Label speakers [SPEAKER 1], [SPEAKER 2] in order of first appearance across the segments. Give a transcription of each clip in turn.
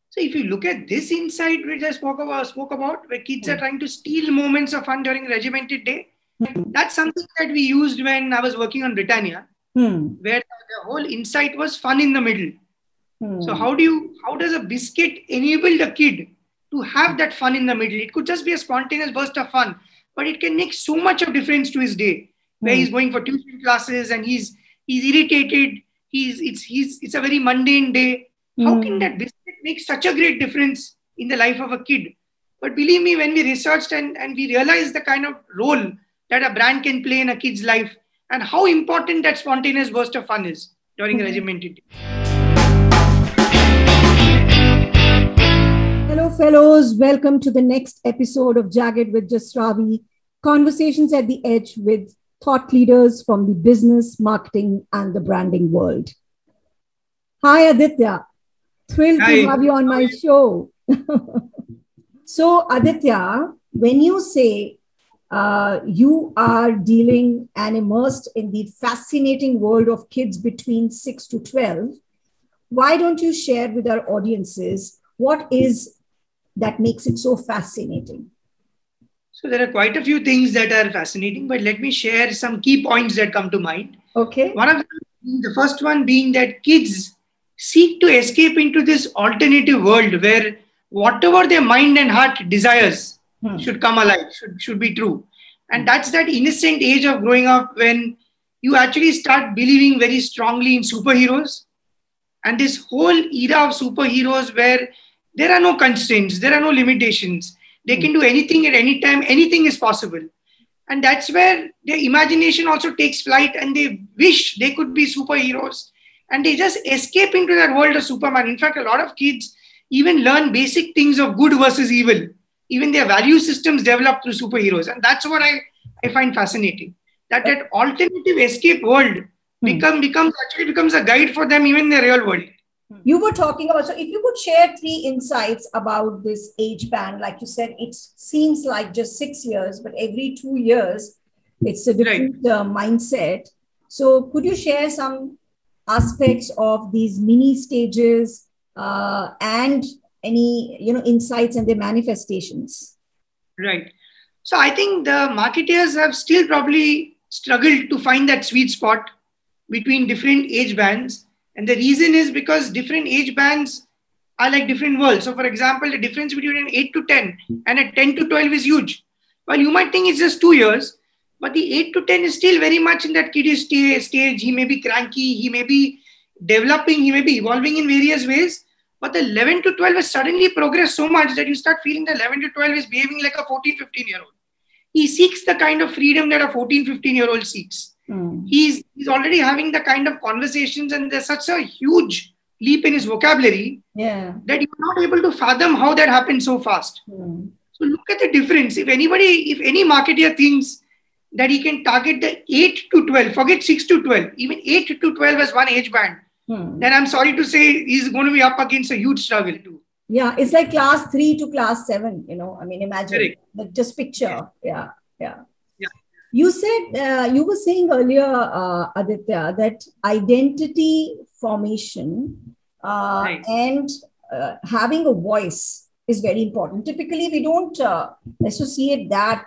[SPEAKER 1] So if you look at this insight which I spoke about, where kids are trying to steal moments of fun during regimented day, that's something that we used when I was working on Britannia, where the whole insight was fun in the middle. So how does a biscuit enable the kid to have that fun in the middle? It could just be a spontaneous burst of fun, but it can make so much of difference to his day, where he's going for tuition classes and he's irritated. It's a very mundane day. How can that biscuit make such a great difference in the life of a kid? But believe me, when we researched and we realized the kind of role that a brand can play in a kid's life and how important that spontaneous burst of fun is during a regimented day.
[SPEAKER 2] Hello, fellows. Welcome to the next episode of Jagged with Jasravi, Conversations at the Edge with thought leaders from the business, marketing, and the branding world. Hi, Aditya. Thrilled to have you on my show. So, Aditya, when you say you are dealing and immersed in the fascinating world of kids between 6 to 12, why don't you share with our audiences what is that makes it so fascinating?
[SPEAKER 1] So there are quite a few things that are fascinating, but let me share some key points that come to mind.
[SPEAKER 2] Okay.
[SPEAKER 1] One of them, the first one being that kids seek to escape into this alternative world where whatever their mind and heart desires should come alive, should be true. And that's that innocent age of growing up when you actually start believing very strongly in superheroes. And this whole era of superheroes where there are no constraints, there are no limitations. They can do anything at any time, anything is possible. And that's where their imagination also takes flight and they wish they could be superheroes. And they just escape into that world of Superman. In fact, a lot of kids even learn basic things of good versus evil. Even their value systems develop through superheroes. And that's what I find fascinating. That alternative escape world becomes a guide for them even in the real world.
[SPEAKER 2] You were talking about, so if you could share 3 insights about this age band, like you said, it seems like just 6 years, but every 2 years, it's a different mindset. So could you share some aspects of these mini stages and any, insights and their manifestations?
[SPEAKER 1] Right. So I think the marketeers have still probably struggled to find that sweet spot between different age bands. And the reason is because different age bands are like different worlds. So for example, the difference between an 8 to 10 and a 10 to 12 is huge. Well, you might think it's just 2 years, but the 8 to 10 is still very much in that kiddish stage. He may be cranky, he may be developing, he may be evolving in various ways. But the 11 to 12 has suddenly progressed so much that you start feeling that 11 to 12 is behaving like a 14, 15-year-old. He seeks the kind of freedom that a 14, 15-year-old seeks. He's already having the kind of conversations and there's such a huge leap in his vocabulary that you're not able to fathom how that happened so fast. So look at the difference. If any marketer thinks that he can target the 8 to 12, forget 6 to 12, even 8 to 12 as one age band, then I'm sorry to say he's going to be up against a huge struggle too.
[SPEAKER 2] Yeah, it's like class 3 to class 7, imagine, just picture. Yeah. You said, you were saying earlier, Aditya, that identity formation and having a voice is very important. Typically, we don't associate that,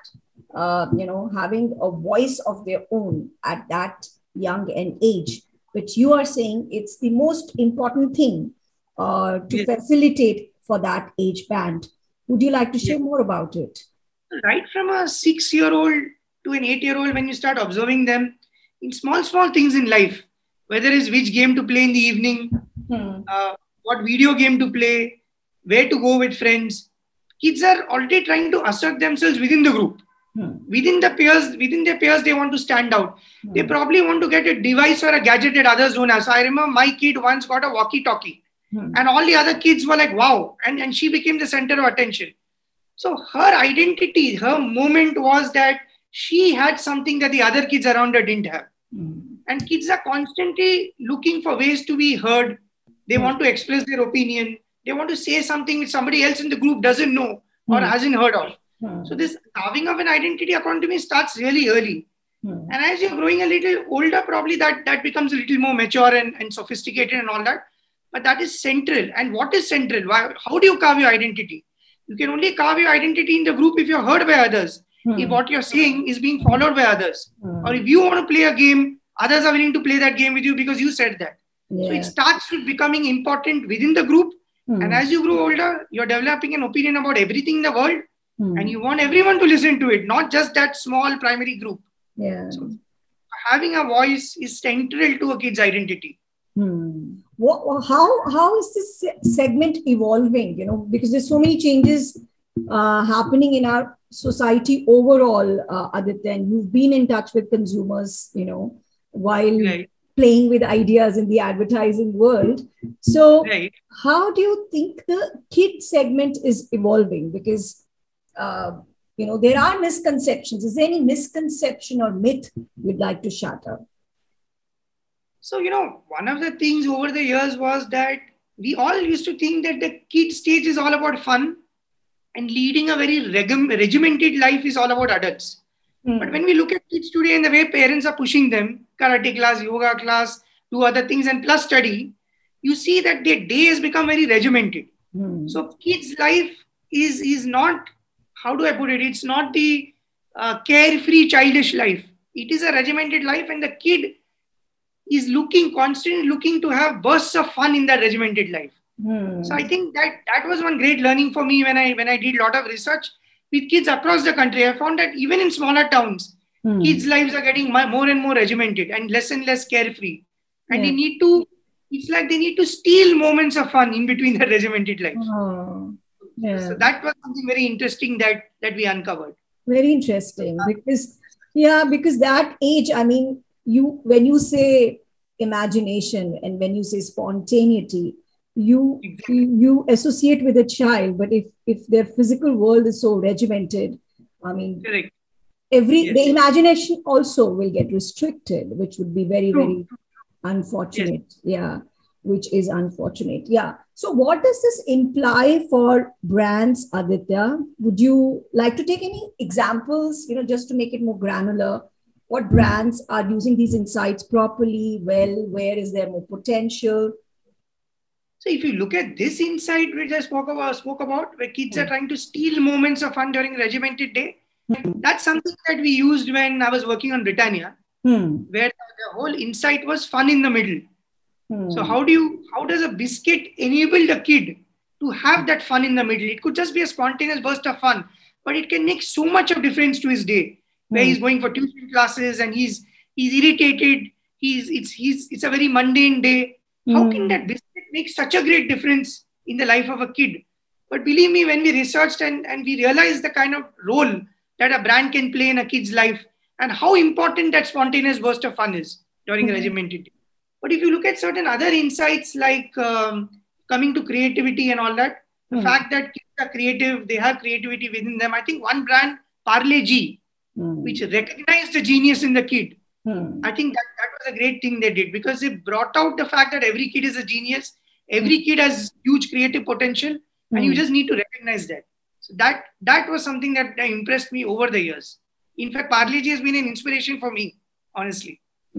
[SPEAKER 2] having a voice of their own at that young an age. But you are saying it's the most important thing to facilitate for that age band. Would you like to share more about it?
[SPEAKER 1] Right from a 6-year-old to an 8-year-old, when you start observing them in small things in life, whether it's which game to play in the evening, what video game to play, where to go with friends, kids are already trying to assert themselves within the group. Within their peers, they want to stand out. They probably want to get a device or a gadget that others don't have. So I remember my kid once got a walkie-talkie and all the other kids were like, wow. And she became the center of attention. So her identity, her moment was that she had something that the other kids around her didn't have. And kids are constantly looking for ways to be heard. They want to express their opinion. They want to say something which somebody else in the group doesn't know or hasn't heard of. So this carving of an identity, according to me, starts really early. And as you're growing a little older, probably that becomes a little more mature and sophisticated and all that. but that is central. And what is central? Why, how do you carve your identity? You can only carve your identity in the group if you're heard by others, if what you're saying is being followed by others. Or if you want to play a game, others are willing to play that game with you because you said that. So it starts with becoming important within the group. And as you grow older, you're developing an opinion about everything in the world. And you want everyone to listen to it, not just that small primary group. So having a voice is central to a kid's identity.
[SPEAKER 2] How is this segment evolving? You know, because there's so many changes happening in our society overall, Aditya, and you've been in touch with consumers, you know, while playing with ideas in the advertising world. So how do you think the kid segment is evolving? Because, you know, there are misconceptions. Is there any misconception or myth you'd like to shatter?
[SPEAKER 1] So, you know, one of the things over the years was that we all used to think that the kid stage is all about fun and leading a very regimented life is all about adults. But when we look at kids today and the way parents are pushing them, karate class, yoga class, do other things and plus study, you see that their day has become very regimented. So kids' life is not, how do I put it? It's not the carefree childish life. It is a regimented life, and the kid is constantly looking to have bursts of fun in that regimented life. So I think that was one great learning for me when I did a lot of research with kids across the country. I found that even in smaller towns, kids' lives are getting more and more regimented and less carefree. And they need to, it's like they need to steal moments of fun in between the regimented life. So that was something very interesting that we uncovered.
[SPEAKER 2] Very interesting, because that age, I mean, when you say imagination and when you say spontaneity, you associate with a child, but if their physical world is so regimented, I mean, the imagination also will get restricted, which would be very, very unfortunate. Which is unfortunate. So what does this imply for brands, Aditya? Would you like to take any examples, you know, just to make it more granular? What brands are using these insights properly? Well, where is there more potential?
[SPEAKER 1] So if you look at this insight which I spoke about, where kids are trying to steal moments of fun during regimented day, that's something that we used when I was working on Britannia, where the whole insight was fun in the middle. So how does a biscuit enable the kid to have that fun in the middle? It could just be a spontaneous burst of fun, but it can make so much of difference to his day, where he's going for tuition classes and he's irritated. It's a very mundane day. How can that biscuit make such a great difference in the life of a kid? But believe me, when we researched and we realized the kind of role that a brand can play in a kid's life and how important that spontaneous burst of fun is during a regimented day. But if you look at certain other insights like coming to creativity and all that, the fact that kids are creative, they have creativity within them. I think one brand, Parle G, which recognized the genius in the kid. I think that was a great thing they did, because they brought out the fact that every kid is a genius. Every kid has huge creative potential, and you just need to recognize that. So that was something that impressed me over the years. In fact, Parle G has been an inspiration for me, honestly.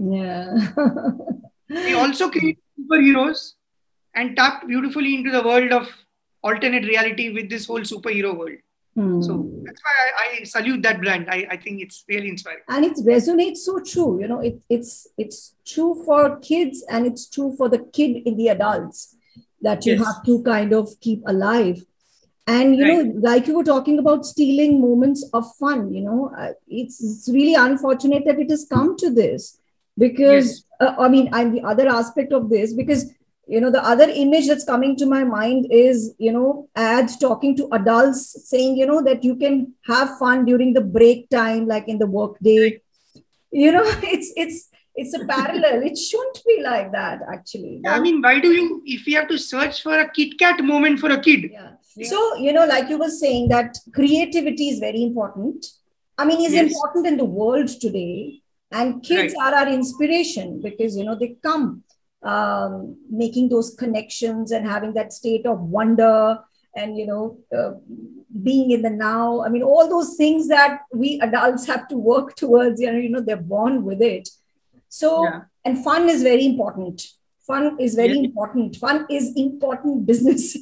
[SPEAKER 1] They also created superheroes and tapped beautifully into the world of alternate reality with this whole superhero world. So that's why I salute that brand. I think it's really inspiring.
[SPEAKER 2] And it resonates so true. You know, it's true for kids and it's true for the kid in the adults that you have to kind of keep alive. And, you know, like you were talking about stealing moments of fun, you know, it's really unfortunate that it has come to this. Because, I mean, I'm the other aspect of this, because, you know, the other image that's coming to my mind is, you know, ads talking to adults saying, you know, that you can have fun during the break time, like in the work day. You know, it's a parallel. It shouldn't be like that, actually.
[SPEAKER 1] I mean, why do you, if you have to search for a Kit Kat moment for a kid?
[SPEAKER 2] So, you know, like you were saying, that creativity is very important. I mean, it's important in the world today. And kids are our inspiration, because, you know, they come making those connections and having that state of wonder and, you know, being in the now. I mean, all those things that we adults have to work towards, you know, they're born with it. So, and fun is very important Fun is very important. Fun is important business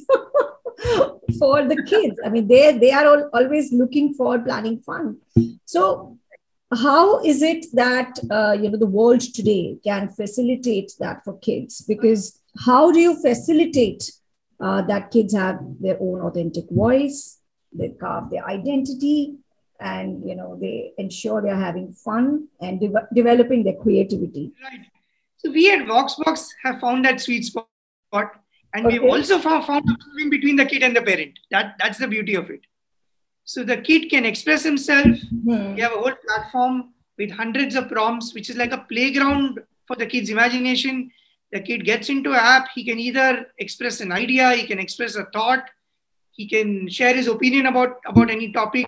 [SPEAKER 2] for the kids. I mean, they are always looking for planning fun. So how is it that the world today can facilitate that for kids? Because how do you facilitate that kids have their own authentic voice, they carve their identity, and they ensure they're having fun and developing their creativity?
[SPEAKER 1] Right. So we at Voxbox have found that sweet spot, and we've also found a between the kid and the parent. That's the beauty of it. So the kid can express himself. We have a whole platform with hundreds of prompts, which is like a playground for the kid's imagination. The kid gets into an app. He can either express an idea, he can express a thought, he can share his opinion about any topic.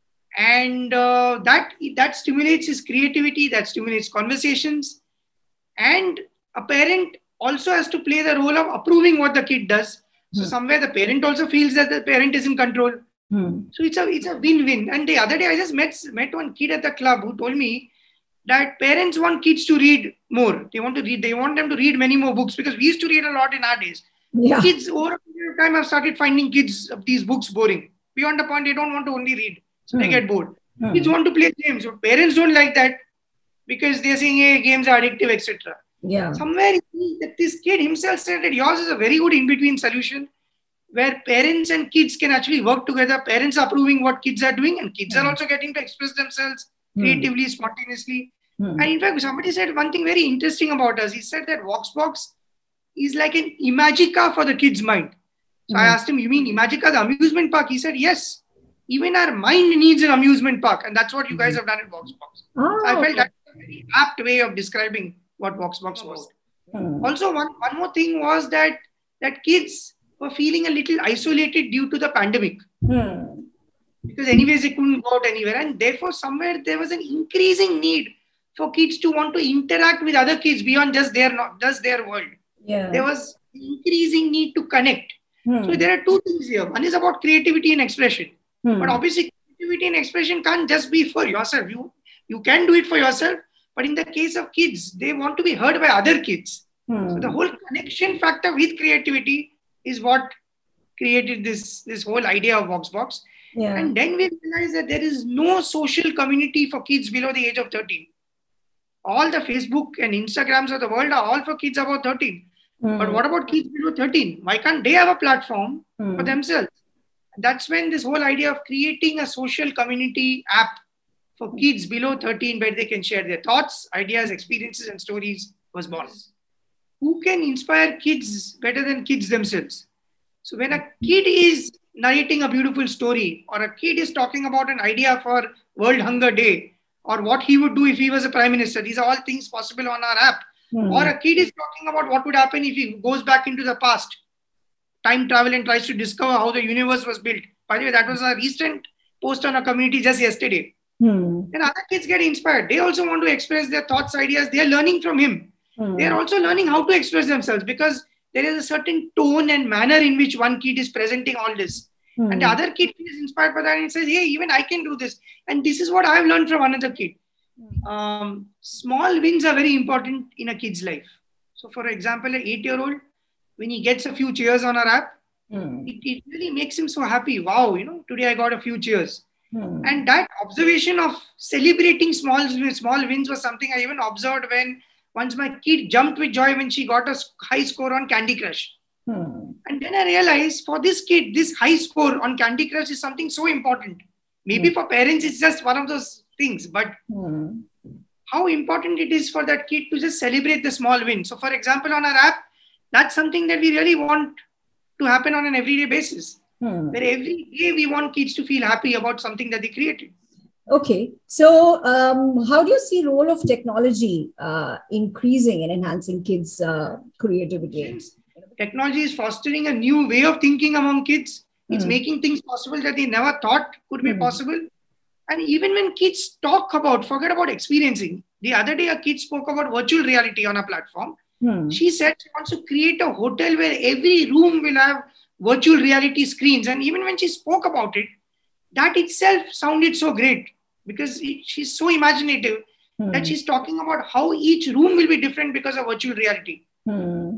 [SPEAKER 1] And that stimulates his creativity, that stimulates conversations. And a parent also has to play the role of approving what the kid does. So somewhere the parent also feels that the parent is in control. So it's a win-win. And the other day I just met one kid at the club who told me that parents want kids to read more. They want them to read many more books, because we used to read a lot in our days. Yeah. Kids over a period of time have started finding these books boring. Beyond the point, they don't want to only read. So they get bored. Kids want to play games. So parents don't like that, because they're saying, hey, games are addictive, etc.
[SPEAKER 2] Yeah.
[SPEAKER 1] Somewhere this kid himself said that yours is a very good in-between solution, where parents and kids can actually work together. Parents are approving what kids are doing, and kids are also getting to express themselves creatively, spontaneously. And in fact, somebody said one thing very interesting about us. He said that Voxbox is like an Imagica for the kid's mind. So I asked him, you mean Imagica, the amusement park? He said, yes. Even our mind needs an amusement park. And that's what you guys have done at Voxbox. So I felt that's a very apt way of describing what Voxbox was. Also, one more thing was that kids were feeling a little isolated due to the pandemic. Because anyways, they couldn't go out anywhere. And therefore, somewhere there was an increasing need for kids to want to interact with other kids beyond just their world.
[SPEAKER 2] Yeah.
[SPEAKER 1] There was increasing need to connect. So there are two things here. One is about creativity and expression. But obviously, creativity and expression can't just be for yourself. You can do it for yourself. But in the case of kids, they want to be heard by other kids. So the whole connection factor with creativity is what created this whole idea of Voxbox.
[SPEAKER 2] Yeah.
[SPEAKER 1] And then we realized that there is no social community for kids below the age of 13. All the Facebook and Instagrams of the world are all for kids above 13. But what about kids below 13? Why can't they have a platform for themselves? That's when this whole idea of creating a social community app for kids below 13, where they can share their thoughts, ideas, experiences, and stories was born. Who can inspire kids better than kids themselves? So when a kid is narrating a beautiful story, or a kid is talking about an idea for World Hunger Day, or what he would do if he was a prime minister, these are all things possible on our app. Or a kid is talking about what would happen if he goes back into the past, time travel, and tries to discover how the universe was built. By the way, that was a recent post on our community just yesterday. And other kids get inspired. They also want to express their thoughts, ideas. They are learning from him. They are also learning how to express themselves, because there is a certain tone and manner in which one kid is presenting all this. And the other kid is inspired by that and says, hey, even I can do this. And this is what I've learned from another kid. Small wins are very important in a kid's life. So for example, an 8-year-old, when he gets a few cheers on our app, it really makes him so happy. Wow, today I got a few cheers. And that observation of celebrating small wins was something I even observed when once my kid jumped with joy when she got a high score on Candy Crush. And then I realized for this kid, this high score on Candy Crush is something so important. Maybe for parents, it's just one of those things, but how important it is for that kid to just celebrate the small win. So for example, on our app, that's something that we really want to happen on an everyday basis. Where every day we want kids to feel happy about something that they created.
[SPEAKER 2] Okay. So how do you see role of technology increasing and enhancing kids' creativity?
[SPEAKER 1] Technology is fostering a new way of thinking among kids. It's making things possible that they never thought could be possible. And even when kids forget about experiencing. The other day, a kid spoke about virtual reality on a platform. She said she wants to create a hotel where every room will have virtual reality screens. And even when she spoke about it, that itself sounded so great, because she's so imaginative that she's talking about how each room will be different because of virtual reality.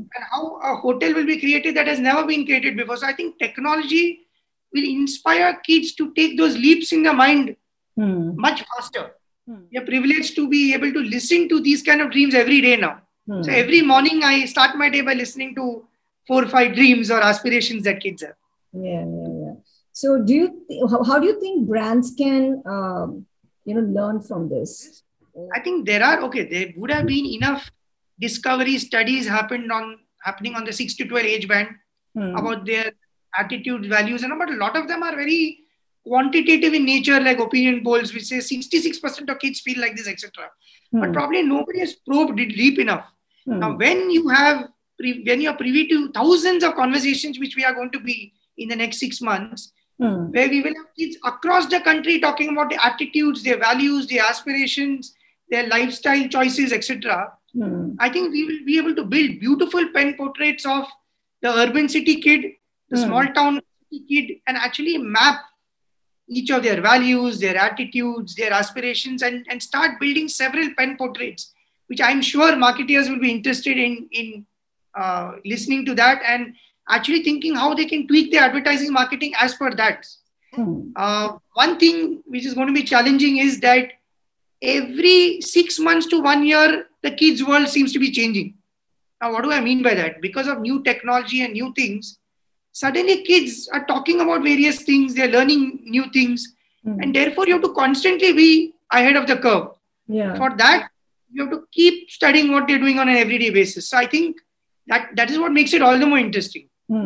[SPEAKER 1] and how a hotel will be created that has never been created before. So I think technology will inspire kids to take those leaps in their mind much faster. We are privileged to be able to listen to these kind of dreams every day now. So every morning I start my day by listening to 4 or 5 dreams or aspirations that kids have.
[SPEAKER 2] Yeah. So how do you think brands can learn from this?
[SPEAKER 1] I think there would have been enough discovery studies happening on the 6 to 12 age band about their attitude, values, and but a lot of them are very quantitative in nature, like opinion polls, which say 66% of kids feel like this, etc. But probably nobody has probed it deep enough. Now, when you are privy to thousands of conversations, which we are going to be in the next 6 months, where we will have kids across the country talking about their attitudes, their values, their aspirations, their lifestyle choices, etc. I think we will be able to build beautiful pen portraits of the urban city kid, the small town kid, and actually map each of their values, their attitudes, their aspirations, and start building several pen portraits, which I'm sure marketeers will be interested in listening to that and actually thinking how they can tweak their advertising marketing as per that. One thing which is going to be challenging is that every 6 months to 1 year, the kids' world seems to be changing. Now, what do I mean by that? Because of new technology and new things, suddenly kids are talking about various things, they're learning new things, and therefore you have to constantly be ahead of the curve. For that, you have to keep studying what they're doing on an everyday basis. So I think that is what makes it all the more interesting.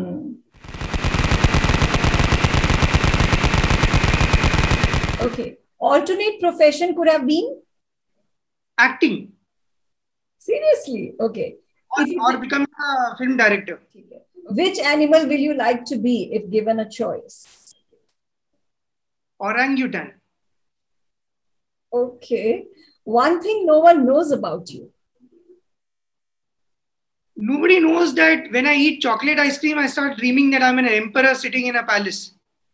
[SPEAKER 2] Okay. Alternate profession could have been?
[SPEAKER 1] Acting.
[SPEAKER 2] Seriously? Okay.
[SPEAKER 1] Or becoming a film director.
[SPEAKER 2] Which animal will you like to be if given a choice?
[SPEAKER 1] Orangutan.
[SPEAKER 2] Okay. One thing no one knows about you.
[SPEAKER 1] Nobody knows that when I eat chocolate ice cream, I start dreaming that I'm an emperor sitting in a palace.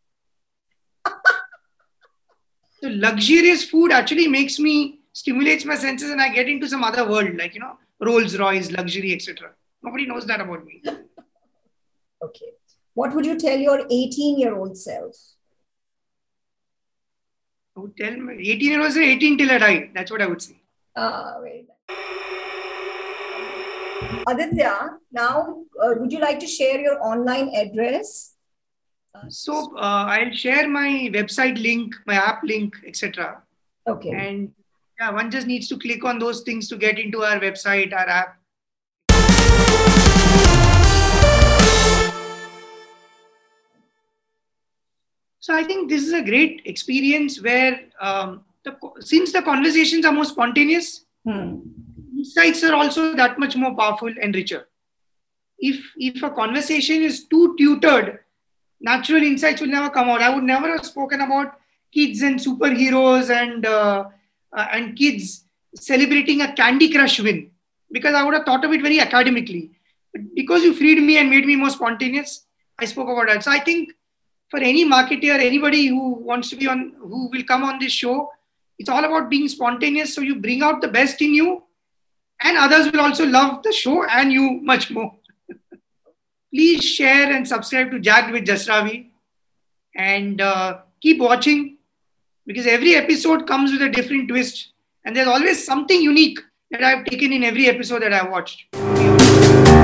[SPEAKER 1] So luxurious food actually stimulates my senses, and I get into some other world, like, Rolls Royce, luxury, etc. Nobody knows that about me.
[SPEAKER 2] Okay. What would you tell your 18-year-old self?
[SPEAKER 1] I would tell my 18-year-old say 18 till I die. That's what I would say.
[SPEAKER 2] Very nice. Aditya, now would you like to share your online address?
[SPEAKER 1] So I'll share my website link, my app link, etc.
[SPEAKER 2] Okay.
[SPEAKER 1] And one just needs to click on those things to get into our website, our app. So I think this is a great experience where since the conversations are more spontaneous, insights are also that much more powerful and richer. If a conversation is too tutored, natural insights will never come out. I would never have spoken about kids and superheroes and kids celebrating a Candy Crush win, because I would have thought of it very academically. But because you freed me and made me more spontaneous, I spoke about that. So I think for any marketer, anybody who will come on this show, it's all about being spontaneous. So you bring out the best in you, and others will also love the show and you much more. Please share and subscribe to Jagged with Jasravi, and keep watching, because every episode comes with a different twist, and there's always something unique that I've taken in every episode that I've watched.